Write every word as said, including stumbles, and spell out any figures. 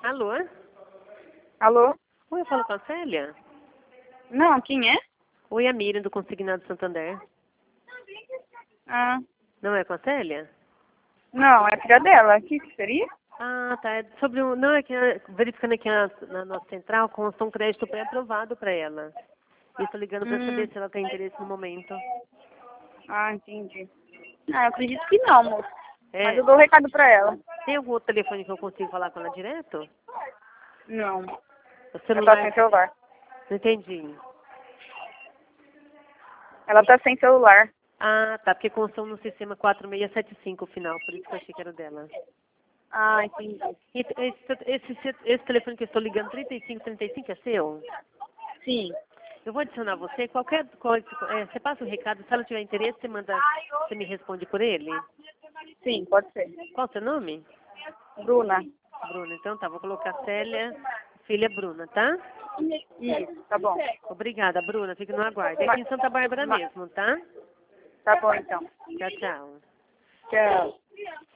Alô? Alô? Oi, eu falo com a Célia? Não, quem é? Oi, a Miriam do Consignado Santander. Ah, Não é com a Célia? não, é filha dela. O que que seria? Ah, tá. É sobre o... Não, é que ah, verificando aqui na, na nossa central, consta um crédito pré-aprovado para ela. E estou ligando para saber Hum, se ela tem interesse no momento. ah, entendi. Ah, eu acredito que não, moço. Mas É. eu dou o recado pra ela. Tem algum outro telefone que eu consigo falar com ela direto? Não, O ela tá celular... sem celular. Não entendi. Ela tá sem celular. Ah, tá. Porque constou no sistema quatro seis sete cinco o final. Por isso que eu achei que era o dela. Ah, entendi. E Esse, esse, esse telefone que eu estou ligando, trinta e cinco trinta e cinco, é seu? Sim, Eu vou adicionar você. Qualquer coisa, é, você passa o recado. Se ela tiver interesse, você manda, você me responde por ele. sim, pode ser. Qual o seu nome? Bruna. Bruna. Então tá, vou colocar Célia, filha Bruna, tá? Isso, tá bom. Obrigada, Bruna. Fique no aguardo. É aqui Ma- em Santa Bárbara ma- mesmo, tá? Tá bom, então. Tchau, tchau. Tchau.